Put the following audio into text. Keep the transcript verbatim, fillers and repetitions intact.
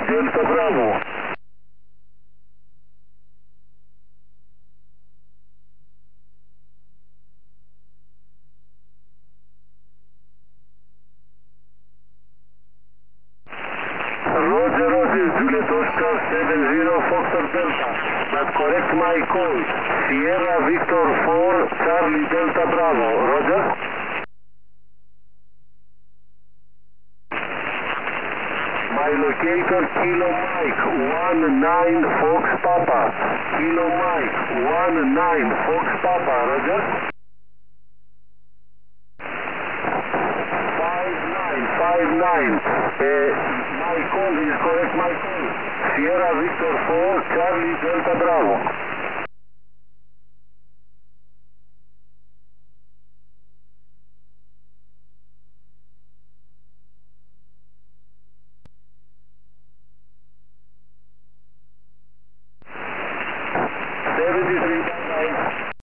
Delta Bravo. Roger, Roger, Juliet Oscar seven zero Foxtrot Delta. That's correct my call. Sierra Victor four Charlie Delta Bravo. Roger. My locator Kilo Mike one nine Fox Papa. Kilo Mike one nine Fox Papa. Roger. five nine five nine. Uh, my call is correct, my call. Sierra Victor four Charlie Delta Bravo. seventy-three.